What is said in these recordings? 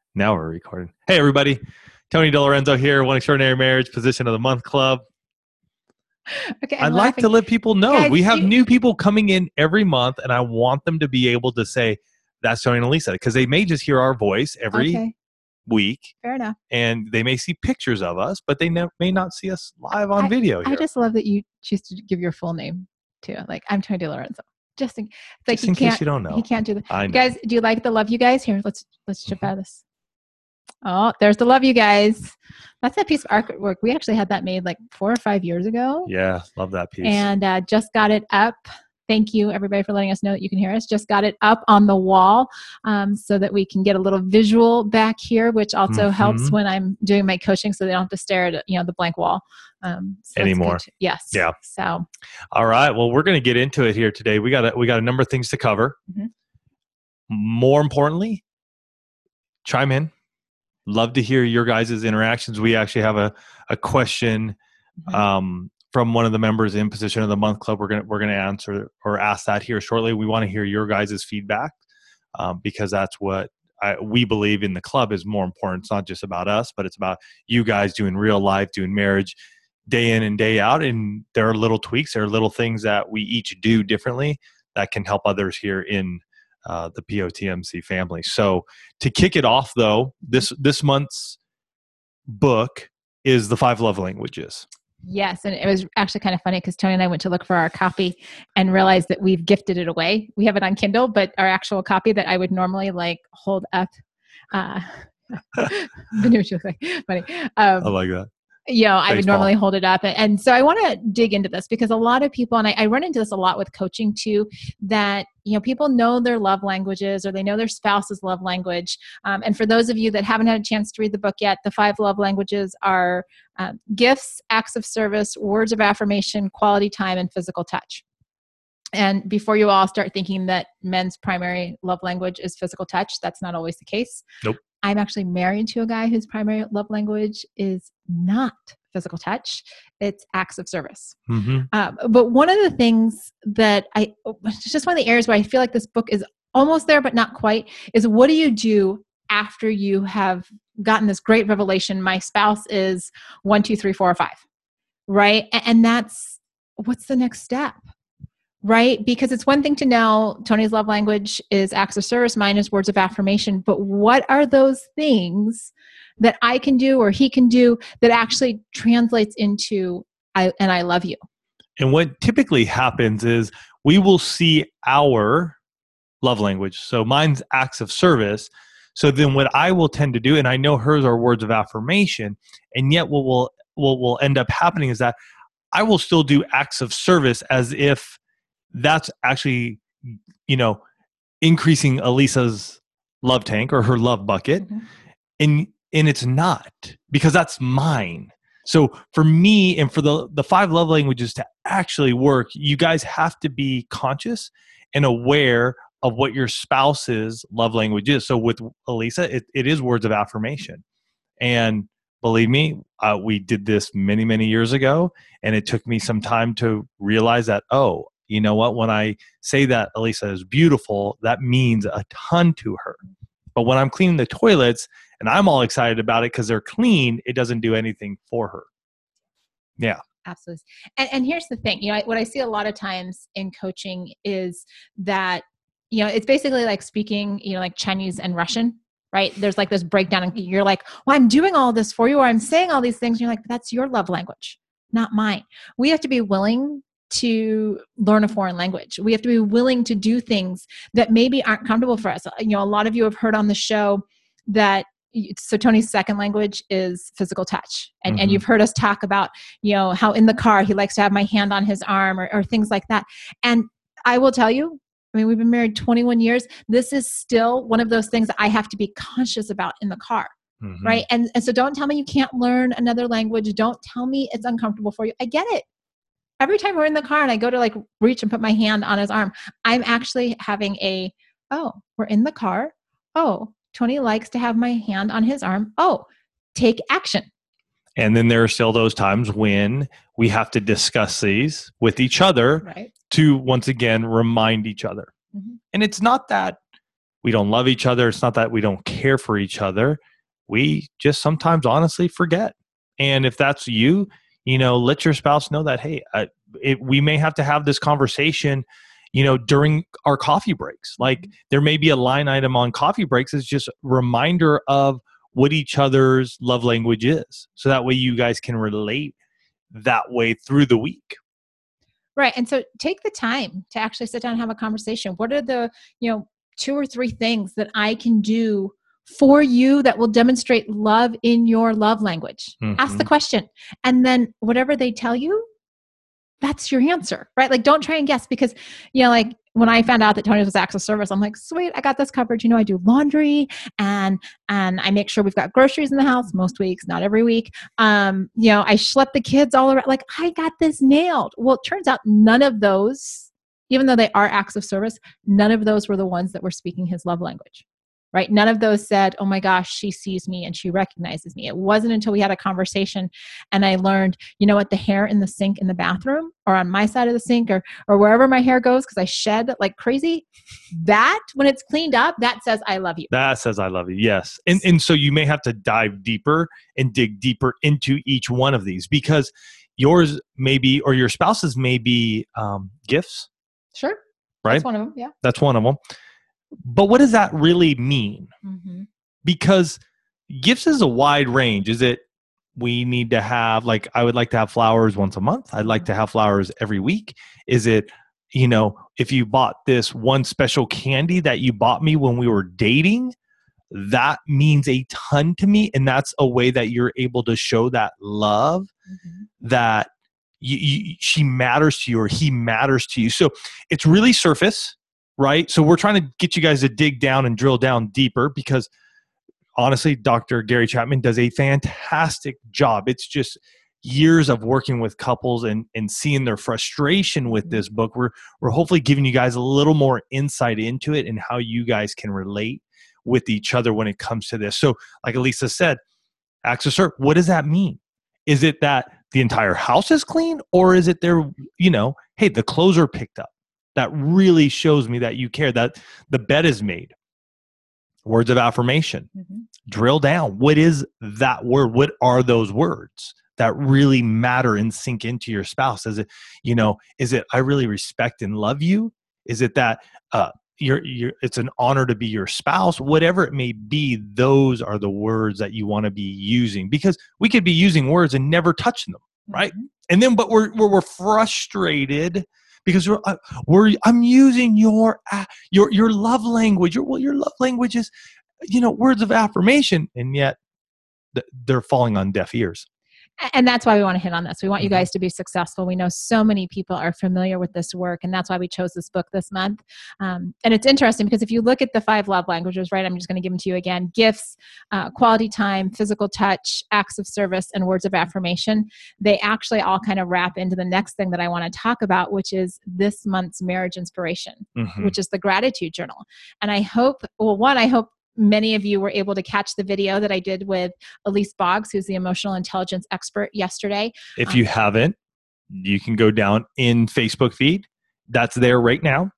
Now we're recording. Hey, everybody. Tony DeLorenzo here, One Extraordinary Marriage Position of the Month Club. Okay, I'd like to let people know Guys, we have new people coming in every month, and I want them to be able to say, that's Tony and Elisa, because they may just hear our voice every week. Fair enough. And they may see pictures of us, but they may not see us live on video here. I just love that you choose to give your full name, too. Like, I'm Tony DeLorenzo. Just in case you don't know. He can't do that. I know. Guys, do you like the love you guys? Here, let's jump out of this. Oh, there's the love you guys. That's that piece of artwork. We actually had that made like 4 or 5 years ago. Yeah, love that piece. And just got it up. Thank you, everybody, for letting us know that you can hear us. Just got it up on the wall so that we can get a little visual back here, which also helps when I'm doing my coaching, so they don't have to stare at the blank wall anymore. Yes. Yeah. So. All right. Well, we're going to get into it here today. We got a number of things to cover. Mm-hmm. More importantly, chime in. Love to hear your guys' interactions. We actually have a question from one of the members in Position of the Month Club. We're gonna answer or ask that here shortly. We want to hear your guys' feedback because that's what we believe in the club is more important. It's not just about us, but it's about you guys doing real life, doing marriage day in and day out. And there are little tweaks, there are little things that we each do differently that can help others here in the POTMC family. So to kick it off, though, this month's book is The 5 Love Languages. Yes, and it was actually kind of funny because Tony and I went to look for our copy and realized that we've gifted it away. We have it on Kindle, but our actual copy that I would normally hold up. Funny. I like that. I would normally hold it up. And so I want to dig into this because a lot of people, and I run into this a lot with coaching too, that, people know their love languages or they know their spouse's love language. And for those of you that haven't had a chance to read the book yet, the 5 love languages are gifts, acts of service, words of affirmation, quality time, and physical touch. And before you all start thinking that men's primary love language is physical touch, that's not always the case. Nope. I'm actually married to a guy whose primary love language is not physical touch. It's acts of service. Mm-hmm. But one of the things that it's just one of the areas where I feel like this book is almost there, but not quite, is what do you do after you have gotten this great revelation? My spouse is 1, 2, 3, 4, or 5, right? And that's what's the next step? Right? Because it's one thing to know Tony's love language is acts of service, mine is words of affirmation. But what are those things that I can do or he can do that actually translates into I love you? And what typically happens is we will see our love language. So mine's acts of service. So then what I will tend to do, and I know hers are words of affirmation, and yet what will end up happening is that I will still do acts of service as if that's actually, increasing Elisa's love tank or her love bucket. Mm-hmm. And it's not, because that's mine. So for me and for the 5 love languages to actually work, you guys have to be conscious and aware of what your spouse's love language is. So with Elisa, it is words of affirmation. And believe me, we did this many, many years ago. And it took me some time to realize that, you know what? When I say that Elisa is beautiful, that means a ton to her. But when I'm cleaning the toilets and I'm all excited about it because they're clean, it doesn't do anything for her. Yeah. Absolutely. And here's the thing, what I see a lot of times in coaching is that, it's basically like speaking, like Chinese and Russian, right? There's like this breakdown and you're like, well, I'm doing all this for you, or I'm saying all these things. And you're like, that's your love language, not mine. We have to be willing to learn a foreign language. We have to be willing to do things that maybe aren't comfortable for us. A lot of you have heard on the show that so Tony's second language is physical touch. And you've heard us talk about, how in the car, he likes to have my hand on his arm or things like that. And I will tell you, we've been married 21 years. This is still one of those things that I have to be conscious about in the car. Mm-hmm. Right. And so don't tell me you can't learn another language. Don't tell me it's uncomfortable for you. I get it. Every time we're in the car and I go to reach and put my hand on his arm, I'm actually having we're in the car. Oh, Tony likes to have my hand on his arm. Oh, take action. And then there are still those times when we have to discuss these with each other to once again remind each other. Mm-hmm. And it's not that we don't love each other. It's not that we don't care for each other. We just sometimes honestly forget. And if that's you, let your spouse know that, hey, we may have to have this conversation, during our coffee breaks. Like there may be a line item on coffee breaks is just reminder of what each other's love language is. So that way you guys can relate that way through the week. Right. And so take the time to actually sit down and have a conversation. What are the, 2 or 3 things that I can do for you that will demonstrate love in your love language? Ask the question. And then whatever they tell you, that's your answer, right? Like, don't try and guess, because, like when I found out that Tony was acts of service, I'm like, sweet, I got this covered. I do laundry and I make sure we've got groceries in the house most weeks, not every week. I schlep the kids all around. Like, I got this nailed. Well, it turns out none of those, even though they are acts of service, none of those were the ones that were speaking his love language. Right? None of those said, oh my gosh, she sees me and she recognizes me. It wasn't until we had a conversation and I learned, the hair in the sink in the bathroom or on my side of the sink or wherever my hair goes, because I shed like crazy, that when it's cleaned up, that says, I love you. That says, I love you. Yes. And so you may have to dive deeper and dig deeper into each one of these, because yours may be, or your spouse's may be gifts. Sure. Right? That's one of them. Yeah. That's one of them. But what does that really mean? Because gifts is a wide range. Is it we need to have, like, I would like to have flowers once a month. I'd like to have flowers every week. Is it, if you bought this one special candy that you bought me when we were dating, that means a ton to me. And that's a way that you're able to show that love, that she matters to you or he matters to you. So it's really surface. Right. So we're trying to get you guys to dig down and drill down deeper, because honestly, Dr. Gary Chapman does a fantastic job. It's just years of working with couples and seeing their frustration with this book. We're hopefully giving you guys a little more insight into it and how you guys can relate with each other when it comes to this. So like Elisa said, acts of service, what does that mean? Is it that the entire house is clean, or is it there, hey, the clothes are picked up? That really shows me that you care, that the bed is made. Words of affirmation. Drill down. What is that word? What are those words that really matter and sink into your spouse? Is it, is it, I really respect and love you? Is it that it's an honor to be your spouse? Whatever it may be, those are the words that you want to be using, because we could be using words and never touching them, right? And then, but we're frustrated because I'm using your love language. Your love language is, words of affirmation, and yet they're falling on deaf ears. And that's why we want to hit on this. We want you guys to be successful. We know so many people are familiar with this work, and that's why we chose this book this month. And it's interesting because if you look at the 5 love languages, right, I'm just going to give them to you again: gifts, quality time, physical touch, acts of service, and words of affirmation. They actually all kind of wrap into the next thing that I want to talk about, which is this month's marriage inspiration, which is the gratitude journal. And I hope many of you were able to catch the video that I did with Elise Boggs, who's the emotional intelligence expert, yesterday. If you haven't, you can go down in Facebook feed. That's there right now.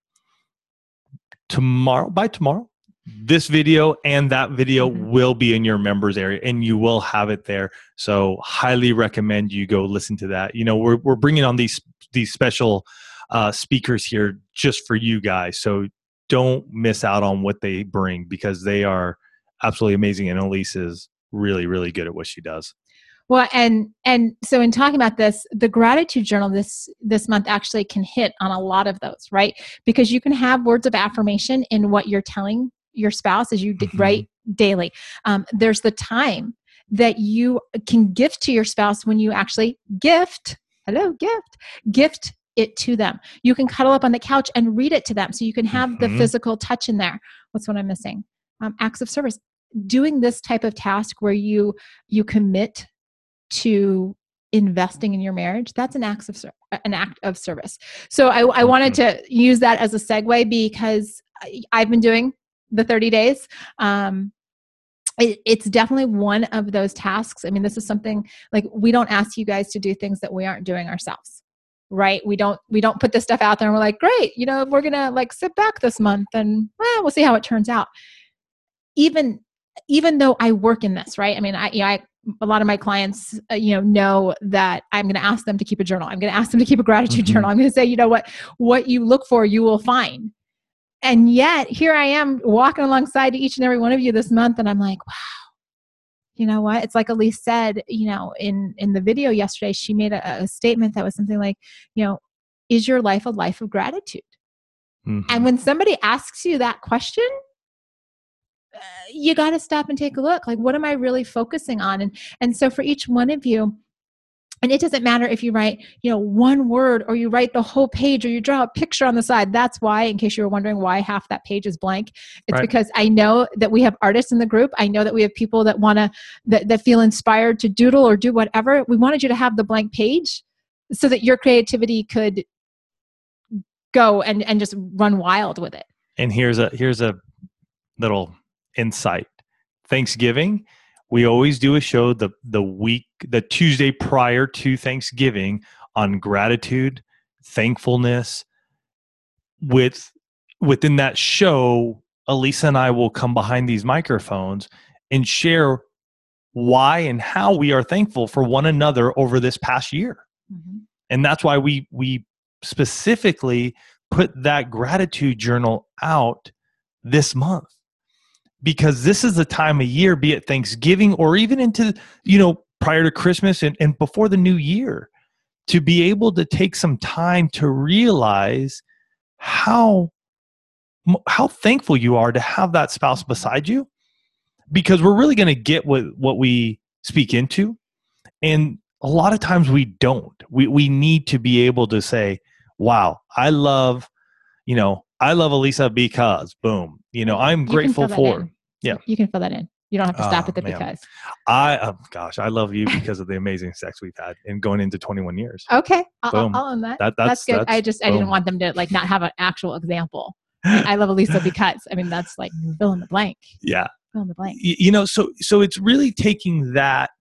By tomorrow, this video and that video will be in your members area, and you will have it there. So highly recommend you go listen to that. We're bringing on these special speakers here just for you guys. So don't miss out on what they bring, because they are absolutely amazing. And Elise is really, really good at what she does. Well, and so in talking about this, the gratitude journal this month actually can hit on a lot of those, right? Because you can have words of affirmation in what you're telling your spouse as you write daily. There's the time that you can gift to your spouse when you actually gift it to them. You can cuddle up on the couch and read it to them, so you can have the physical touch in there. What's what I'm missing? Acts of service. Doing this type of task where you commit to investing in your marriage, that's an act of service. So I wanted to use that as a segue, because I've been doing the 30 days. It's definitely one of those tasks. I mean, this is something like, we don't ask you guys to do things that we aren't doing ourselves. right? We don't put this stuff out there and we're like, great, we're going to like sit back this month and we'll see how it turns out. Even though I work in this, right? I mean, a lot of my clients, know that I'm going to ask them to keep a journal. I'm going to ask them to keep a gratitude journal. I'm going to say, what you look for, you will find. And yet here I am walking alongside each and every one of you this month. And I'm like, wow, you know what? It's like Elise said, in the video yesterday, she made a statement that was something like, is your life a life of gratitude? And when somebody asks you that question, you got to stop and take a look. Like, what am I really focusing on? And so for each one of you, and it doesn't matter if you write, one word or you write the whole page or you draw a picture on the side. That's why, in case you were wondering why half that page is blank, it's because I know that we have artists in the group. I know that we have people that want to, that feel inspired to doodle or do whatever. We wanted you to have the blank page so that your creativity could go and just run wild with it. And here's a little insight. Thanksgiving, we always do a show the Tuesday prior to Thanksgiving on gratitude, thankfulness. Within that show, Elisa and I will come behind these microphones and share why and how we are thankful for one another over this past year. And that's why we specifically put that gratitude journal out this month. Because this is the time of year, be it Thanksgiving or even into, prior to Christmas and before the new year, to be able to take some time to realize how thankful you are to have that spouse beside you. Because we're really going to get what we speak into. And a lot of times we don't. We need to be able to say, wow, I love Elisa because boom, I'm grateful for. Yeah. You can fill that in. You don't have to stop at the because. I love you because of the amazing sex we've had and going into 21 years. Okay. I'll own that. That's good. I didn't want them to not have an actual example. I love Elisa because, that's like fill in the blank. Yeah. Fill in the blank. So it's really taking that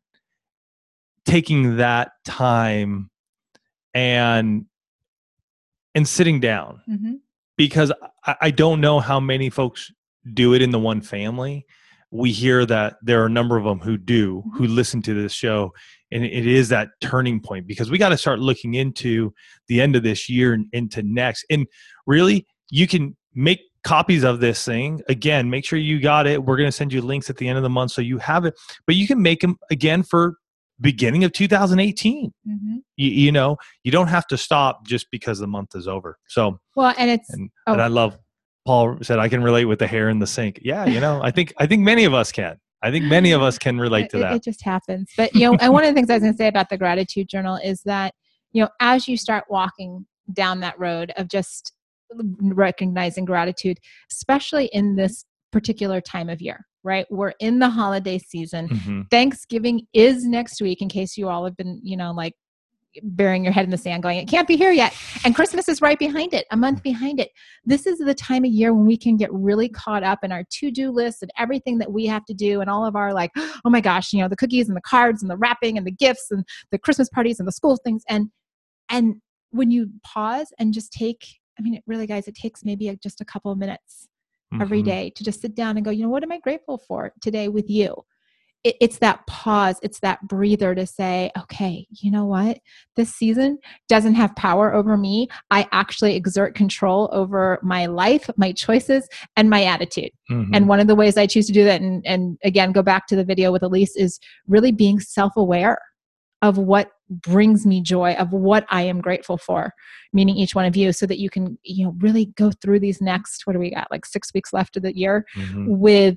time and sitting down. Because I don't know how many folks do it in the one family. We hear that there are a number of them who listen to this show, and it is that turning point because we got to start looking into the end of this year and into next. And really, you can make copies of this thing. Again, make sure you got it. We're going to send you links at the end of the month so you have it, but you can make them again for beginning of 2018. You don't have to stop just because the month is over. So, well, and I love, Paul said, I can relate with the hair in the sink. Yeah. I think many of us can. I think many of us can relate to that. It just happens. But, and one of the things I was going to say about the gratitude journal is that, as you start walking down that road of just recognizing gratitude, especially in this particular time of year, right? We're in the holiday season. Thanksgiving is next week, in case you all have been, like burying your head in the sand going, it can't be here yet. And Christmas is right behind it, a month behind it. This is the time of year when we can get really caught up in our to-do list and everything that we have to do and all of our like, oh my gosh, the cookies and the cards and the wrapping and the gifts and the Christmas parties and the school things. And when you pause and just take, it really, guys, it takes maybe just a couple of minutes every day to just sit down and go, what am I grateful for today with you? It's that pause. It's that breather to say, okay, you know what? This season doesn't have power over me. I actually exert control over my life, my choices, and my attitude. And one of the ways I choose to do that, and again, go back to the video with Elise, is really being self-aware of what brings me joy, of what I am grateful for, meaning each one of you, so that you can, really go through these next, what do we got? Like 6 weeks left of the year with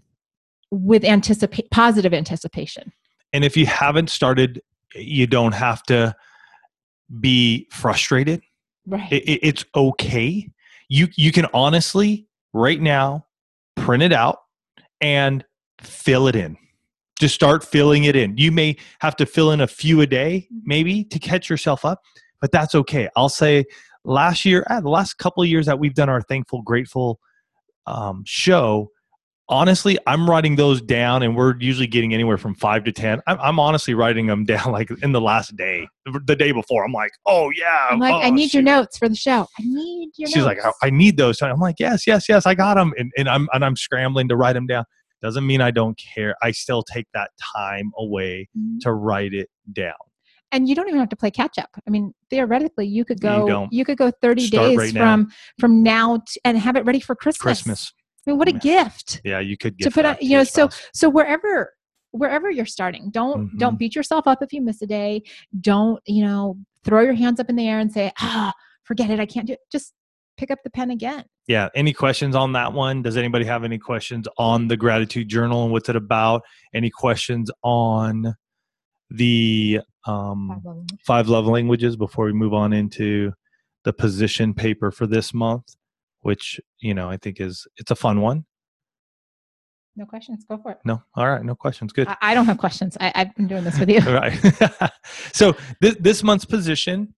positive anticipation. And if you haven't started, you don't have to be frustrated. Right. It's okay. You can honestly right now print it out and fill it in. Just start filling it in. You may have to fill in a few a day, maybe, to catch yourself up, but that's okay. I'll say the last couple of years that we've done our Thankful Grateful show, honestly, I'm writing those down, and we're usually getting anywhere from 5 to 10. I'm honestly writing them down like in the last day, the day before. I'm like, oh yeah. I'm like, I need your notes for the show. I need your She's notes. like, I need those. I'm like, yes, I got them. And I'm scrambling to write them down. Doesn't mean I don't care. I still take that time away to write it down. And you don't even have to play catch up. I mean, theoretically, you could go 30 days from now and have it ready for Christmas. I mean, what a gift! Yeah, you could to put on. So wherever you're starting, don't beat yourself up if you miss a day. Don't throw your hands up in the air and say, forget it, I can't do it. Just pick up the pen again. Yeah. Any questions on that one? Does anybody have any questions on the gratitude journal and what's it about? Any questions on the 5 love languages before we move on into the position paper for this month, which I think it's a fun one. No questions, go for it. No, all right, no questions. Good. I don't have questions. I've been doing this with you. All right. So this month's position,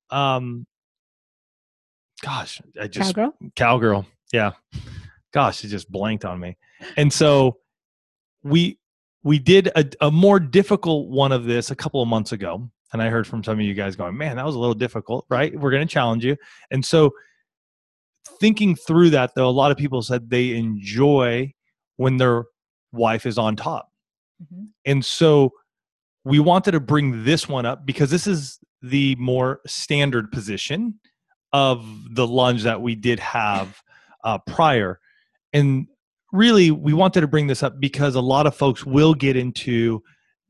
cowgirl. Yeah. Gosh, it just blanked on me. And so we did a more difficult one of this a couple of months ago. And I heard from some of you guys going, man, that was a little difficult, right? We're going to challenge you. And so thinking through that, though, a lot of people said they enjoy when their wife is on top. Mm-hmm. And so we wanted to bring this one up because this is the more standard position of the lunge that we did have prior. And really, we wanted to bring this up because a lot of folks will get into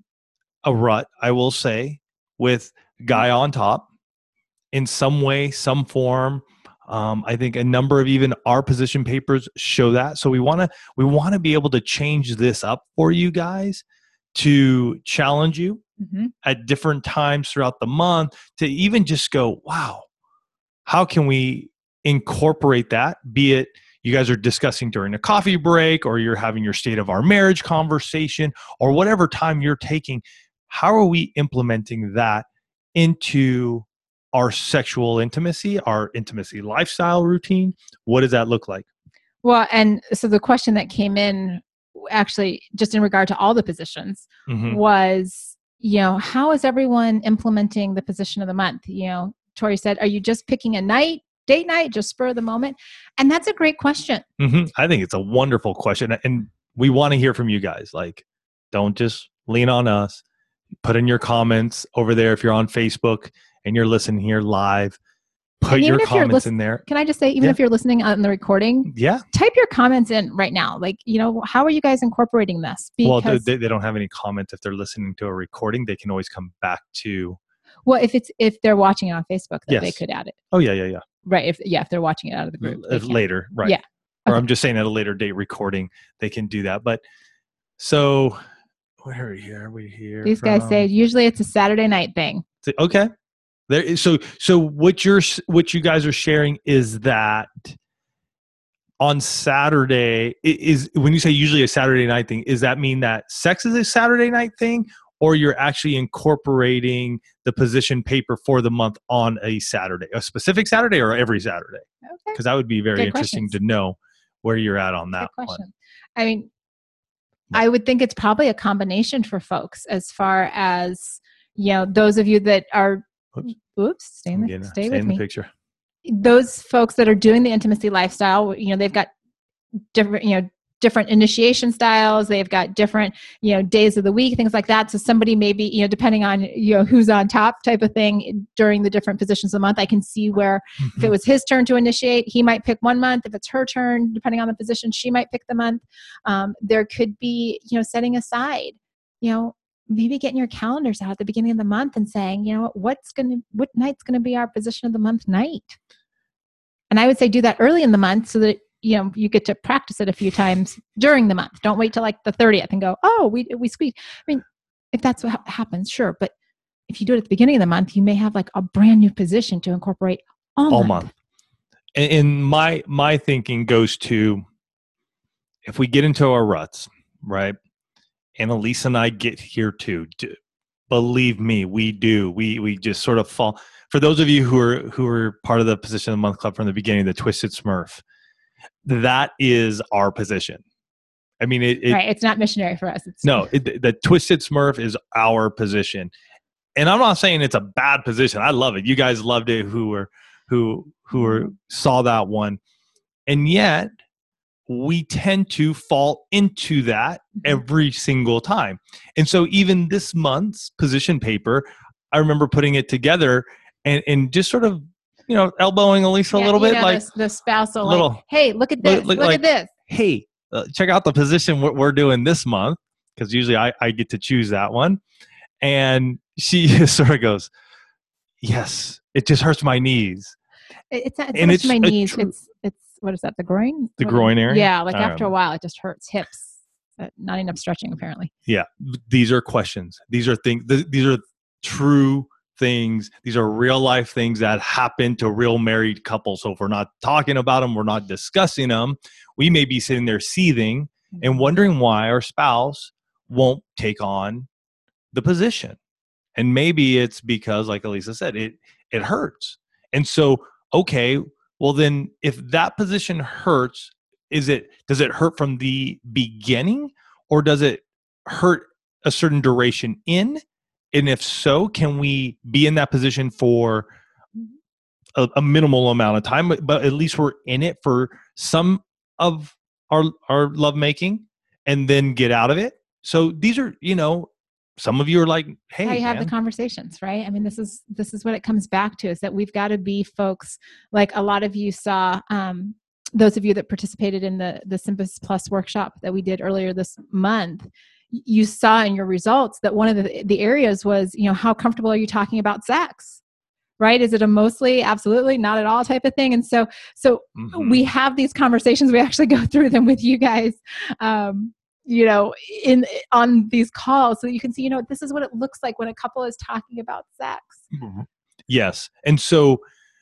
a rut, I will say, with guy on top in some way, some form. I think a number of even our position papers show that. So we want to be able to change this up for you guys to challenge you at different times throughout the month to even just go, wow, how can we incorporate that? Be it you guys are discussing during a coffee break or you're having your state of our marriage conversation or whatever time you're taking. How are we implementing that into our sexual intimacy, our intimacy lifestyle routine? What does that look like? Well, and so the question that came in actually just in regard to all the positions was, how is everyone implementing the position of the month? Tori said, are you just picking a date night, just spur of the moment? And that's a great question. I think it's a wonderful question. And we want to hear from you guys. Like, don't just lean on us. Put in your comments over there if you're on Facebook and you're listening here live. Put your comments in there. Can I just say, even if you're listening on the recording, type your comments in right now. Like, how are you guys incorporating this? Because they don't have any comments. If they're listening to a recording, they can always come back to. Well, if they're watching it on Facebook, then they could add it. Oh, yeah. Right. If they're watching it out of the group. Later, right. Yeah. Or I'm just saying at a later date recording, they can do that. But so where are we here? These guys say usually it's a Saturday night thing. Okay. So what you guys are sharing is that on Saturday is when you say usually a Saturday night thing, does that mean that sex is a Saturday night thing, or you're actually incorporating the position paper for the month on a Saturday, a specific Saturday or every Saturday? Okay. Because that would be very interesting to know where you're at on that one. I mean, I would think it's probably a combination for folks as far as, those of you that are, stay with me. The picture. Those folks that are doing the intimacy lifestyle, they've got different initiation styles. They've got different, days of the week, things like that. So somebody maybe, depending on, who's on top type of thing during the different positions of the month, I can see where if it was his turn to initiate, he might pick one month. If it's her turn, depending on the position, she might pick the month. There could be, setting aside, maybe getting your calendars out at the beginning of the month and saying, what night's going to be our position of the month night? And I would say do that early in the month so that, you get to practice it a few times during the month. Don't wait till like the 30th and go, we squeeze. I mean, if that's what happens, sure. But if you do it at the beginning of the month, you may have like a brand new position to incorporate all month. And my thinking goes to, if we get into our ruts, right? And Elisa and I get here too. Believe me, we do. We just sort of fall. For those of you who are part of the Position of the Month Club from the beginning, the Twisted Smurf, that is our position. I mean, right. It's not missionary for us. It's the Twisted Smurf is our position. And I'm not saying it's a bad position. I love it. You guys loved it who saw that one. And yet we tend to fall into that every single time. And so even this month's position paper, I remember putting it together and just sort of, elbowing Elisa a little bit, like the spousal, like, hey, look at this, look at this. Hey, check out the position we're doing this month, because usually I get to choose that one. And she sort of goes, yes, it just hurts my knees. It's not my knees. It's what is that? The groin? The groin area? Yeah. Like after a while, it just hurts. Hips. Not enough stretching, apparently. Yeah. These are questions. These are things. These are true things. These are real life things that happen to real married couples. So if we're not talking about them, we're not discussing them, we may be sitting there seething and wondering why our spouse won't take on the position. And maybe it's because, like Elisa said, it hurts. And so, okay, well then if that position hurts, does it hurt from the beginning, or does it hurt a certain duration in? And if so, can we be in that position for a minimal amount of time, but at least we're in it for some of our lovemaking and then get out of it? So these are, some of you are like, hey, how you have the conversations, right? I mean, this is what it comes back to, is that we've got to be folks, like a lot of you saw, those of you that participated in the Symbis Plus workshop that we did earlier this month, you saw in your results that one of the areas was, how comfortable are you talking about sex? Right? Is it a mostly, absolutely, not at all type of thing? And so we have these conversations. We actually go through them with you guys, on these calls, so you can see, this is what it looks like when a couple is talking about sex. Yes. And so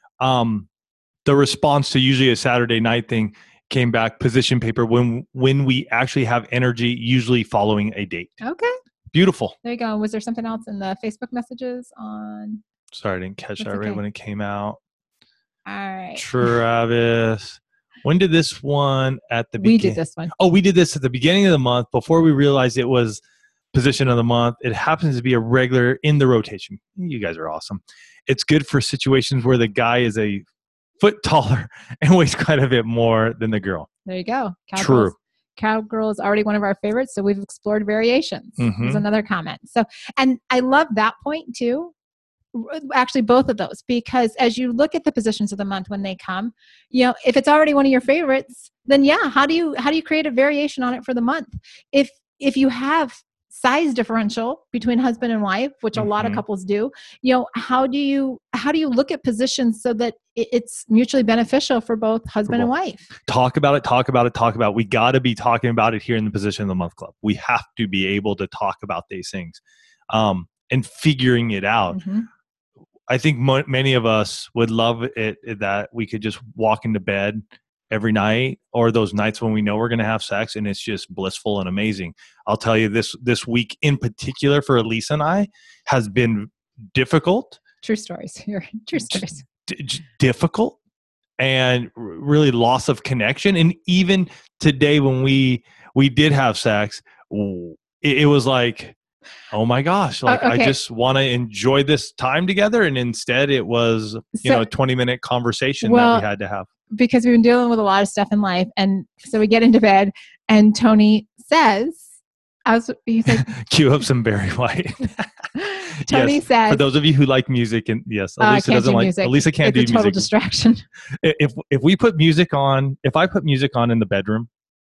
the response to usually a Saturday night thing came back, position paper, when we actually have energy, usually following a date. Okay. Beautiful. There you go. Was there something else in the Facebook messages on? Sorry, I didn't catch that right when it came out. All right. Travis. When did this one at the beginning? We did this one. Oh, we did this at the beginning of the month before we realized it was position of the month. It happens to be a regular in the rotation. You guys are awesome. It's good for situations where the guy is a foot taller and weighs quite a bit more than the girl. There you go. True. Cowgirl is already one of our favorites, so we've explored variations. There's another comment. So, and I love that point too. Actually, both of those, because as you look at the positions of the month when they come, if it's already one of your favorites, then how do you create a variation on it for the month? If you have size differential between husband and wife, which a lot of couples do, how do you look at positions so that it's mutually beneficial for both husband and wife? Talk about it. We got to be talking about it here in the Position of the Month Club. We have to be able to talk about these things and figuring it out. I think many of us would love it that we could just walk into bed every night, or those nights when we know we're going to have sex and it's just blissful and amazing. I'll tell you, this week in particular for Elisa and I has been difficult. True stories here. True stories. Difficult and really loss of connection. And even today when we did have sex, it was like, oh my gosh, like I just want to enjoy this time together. And instead it was, a 20-minute conversation that we had to have. Because we've been dealing with a lot of stuff in life. And so we get into bed and Tony says, cue up some Barry White. Tony says, for those of you who like music, and yes, Elisa doesn't like music. Elisa can't do music. It's a total distraction. If I put music on in the bedroom,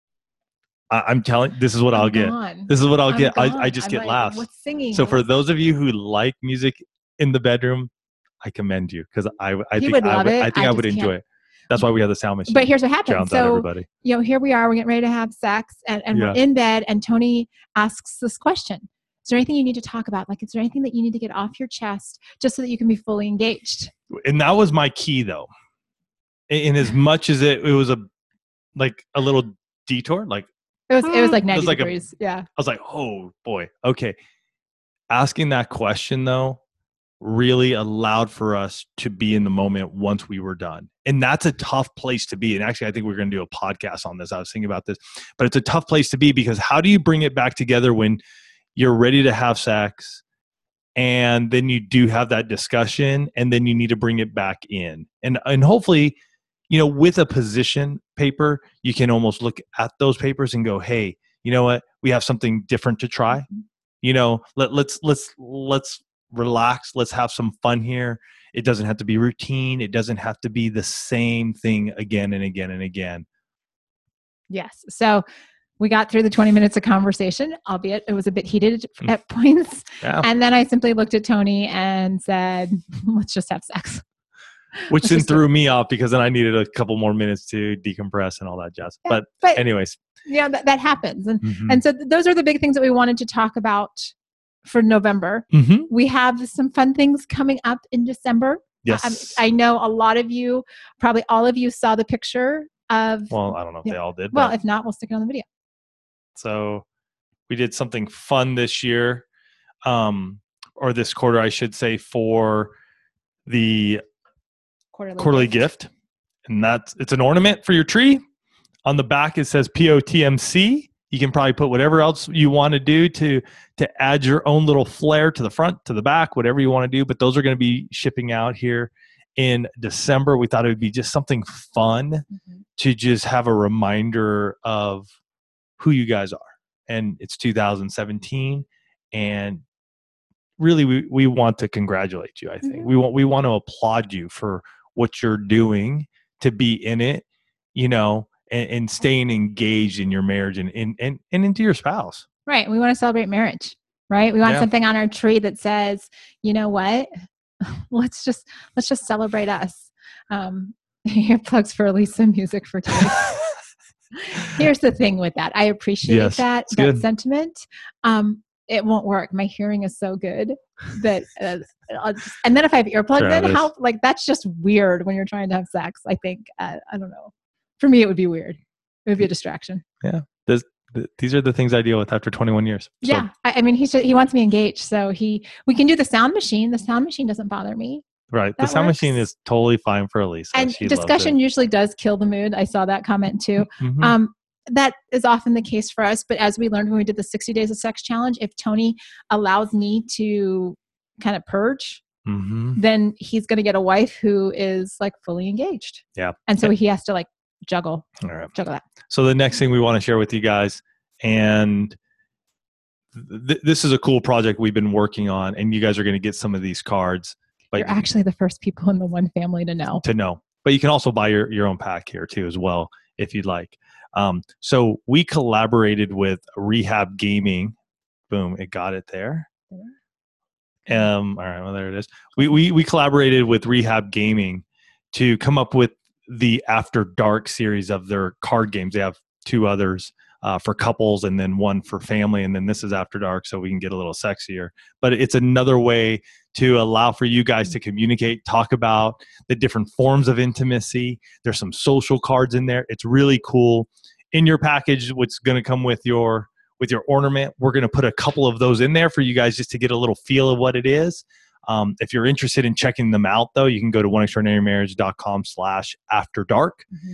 I'm telling, this is what I'll get. This is what I'll get. I just get laughs. What's singing? So for those of you who like music in the bedroom, I commend you, because I think I would enjoy it. That's why we have the sound machine. But here's what happens. So, everybody. Here we are. We're getting ready to have sex, and we're in bed, and Tony asks this question: is there anything you need to talk about? Like, is there anything that you need to get off your chest just so that you can be fully engaged? And that was my key, though. In as much as it was a little detour, like it was like 90 degrees. I was like, oh boy, okay. Asking that question though really allowed for us to be in the moment once we were done. And that's a tough place to be. And actually, I think we're going to do a podcast on this. I was thinking about this, but it's a tough place to be, because how do you bring it back together when you're ready to have sex and then you do have that discussion and then you need to bring it back in? And hopefully, with a position paper, you can almost look at those papers and go, hey, you know what? We have something different to try. Let's relax. Let's have some fun here. It doesn't have to be routine. It doesn't have to be the same thing again and again and again. Yes. So we got through the 20 minutes of conversation, albeit it was a bit heated at points. Yeah. And then I simply looked at Tony and said, let's just have sex. Which then threw me off, because then I needed a couple more minutes to decompress and all that jazz. Yeah, but anyways. Yeah, that happens. And so those are the big things that we wanted to talk about for November. We have some fun things coming up in December. Yes. I know a lot of you, probably all of you, saw the picture of... Well, I don't know if they all did. Well, if not, we'll stick it on the video. So we did something fun this year, or this quarter, I should say, for the quarterly gift. And it's an ornament for your tree. On the back, it says POTMC. You can probably put whatever else you want to do to add your own little flair to the front, to the back, whatever you want to do. But those are going to be shipping out here in December. We thought it would be just something fun to just have a reminder of who you guys are. And it's 2017. And really, we want to congratulate you, I think. We want to applaud you for what you're doing to be in it, and staying engaged in your marriage and into your spouse. Right. We want to celebrate marriage, right? We want something on our tree that says, you know what? Let's just celebrate us. Earplugs for Elisa, music for Tony. Here's the thing with that. I appreciate that sentiment. It won't work. My hearing is so good that, and then if I have earplugs in, that's just weird when you're trying to have sex. I think, I don't know. For me, it would be weird. It would be a distraction. Yeah. These are the things I deal with after 21 years. So. Yeah. I mean, he wants me engaged. So we can do the sound machine. The sound machine doesn't bother me. Right. The sound machine is totally fine for Elisa. And discussion usually does kill the mood. I saw that comment too. That is often the case for us. But as we learned when we did the 60 Days of Sex Challenge, if Tony allows me to kind of purge, then he's going to get a wife who is fully engaged. Yeah. And so he has to juggle that. So the next thing we want to share with you guys, and this is a cool project we've been working on, and you guys are going to get some of these cards. But you're actually the first people in the One family to know. But you can also buy your own pack here too as well, if you'd like. So we collaborated with Rehab Gaming. Boom, it got it there. All right, well, there it is. We collaborated with Rehab Gaming to come up with the After Dark series of their card games. They have two others for couples and then one for family, and then this is After Dark, so we can get a little sexier. But it's another way to allow for you guys to communicate, talk about the different forms of intimacy. There's some social cards in there. It's really cool. In your package, what's going to come with your ornament, we're going to put a couple of those in there for you guys just to get a little feel of what it is. If you're interested in checking them out, though, you can go to oneextraordinarymarriage.com/afterdark.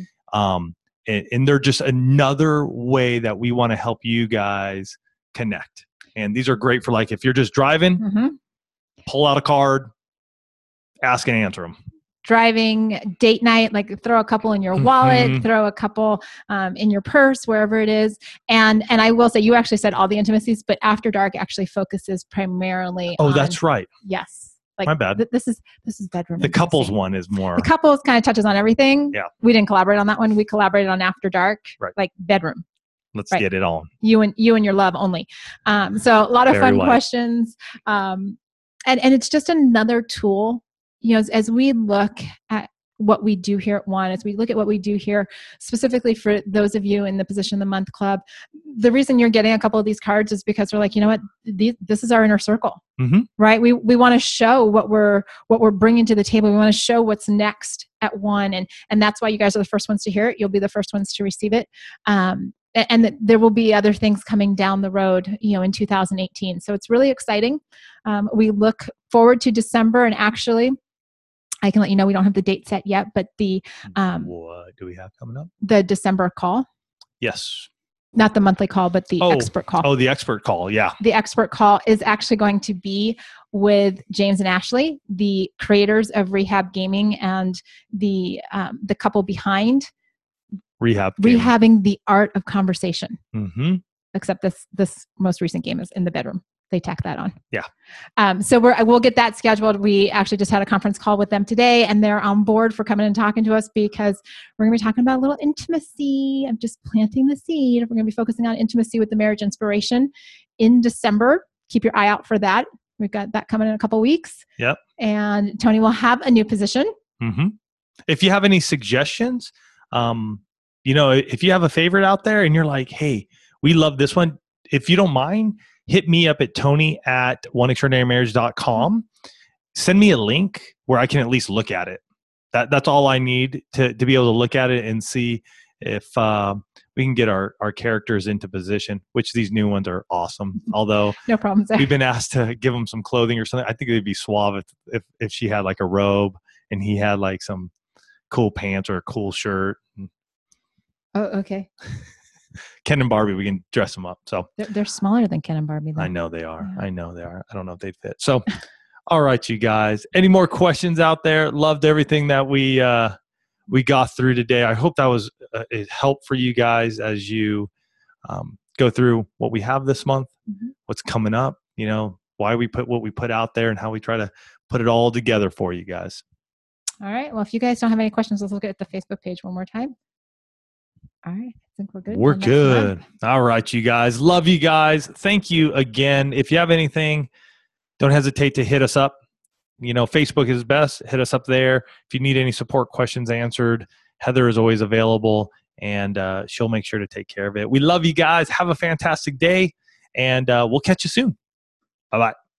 And they're just another way that we want to help you guys connect. And these are great for if you're just driving, pull out a card, ask and answer them. Driving, date night, throw a couple in your wallet, throw a couple in your purse, wherever it is. And I will say, you actually said all the intimacies, but After Dark actually focuses primarily on... Oh, that's right. Yes. My bad. This is bedroom. The couples one is more... The couples kind of touches on everything. Yeah. We didn't collaborate on that one. We collaborated on After Dark, bedroom. Let's get it on. You and your love only. So a lot of fun questions. And it's just another tool, as we look at what we do here at One, as we look at what we do here, specifically for those of you in the Position of the Month Club, the reason you're getting a couple of these cards is because we're like, you know what, this is our inner circle, right? We want to show what we're bringing to the table. We want to show what's next at One, and that's why you guys are the first ones to hear it. You'll be the first ones to receive it. and there will be other things coming down the road, in 2018. So it's really exciting. We look forward to December, and actually, I can let you know we don't have the date set yet, but what do we have coming up? The December call. Yes. Not the monthly call, but the expert call. Oh, the expert call. Yeah. The expert call is actually going to be with James and Ashley, the creators of Rehab Gaming and the couple behind Rehabbing the Art of Conversation. Mm-hmm. Except this most recent game is in the bedroom. They tack that on. Yeah. So we'll get that scheduled. We actually just had a conference call with them today, and they're on board for coming and talking to us because we're going to be talking about a little intimacy. I'm just planting the seed. We're going to be focusing on intimacy with the Marriage Inspiration in December. Keep your eye out for that. We've got that coming in a couple weeks. Yep. And Tony will have a new position. Mm-hmm. If you have any suggestions, if you have a favorite out there and you're like, hey, we love this one. If you don't mind, hit me up at tony@oneextraordinarymarriage.com. Send me a link where I can at least look at it. That's all I need to be able to look at it and see if we can get our characters into position, which these new ones are awesome. Although no problems there. We've been asked to give them some clothing or something. I think it'd be suave if she had like a robe and he had like some cool pants or a cool shirt. Oh, okay. Ken and Barbie, we can dress them up. So they're smaller than Ken and Barbie, though. I know they are. Yeah. I know they are. I don't know if they'd fit. So, all right, you guys. Any more questions out there? Loved everything that we got through today. I hope that was it helped for you guys as you go through what we have this month, what's coming up. Why we put what we put out there, and how we try to put it all together for you guys. All right. Well, if you guys don't have any questions, let's look at the Facebook page one more time. All right. I think we're good. We're good. All right, you guys. Love you guys. Thank you again. If you have anything, don't hesitate to hit us up. Facebook is best. Hit us up there. If you need any support questions answered, Heather is always available, and she'll make sure to take care of it. We love you guys. Have a fantastic day, and we'll catch you soon. Bye-bye.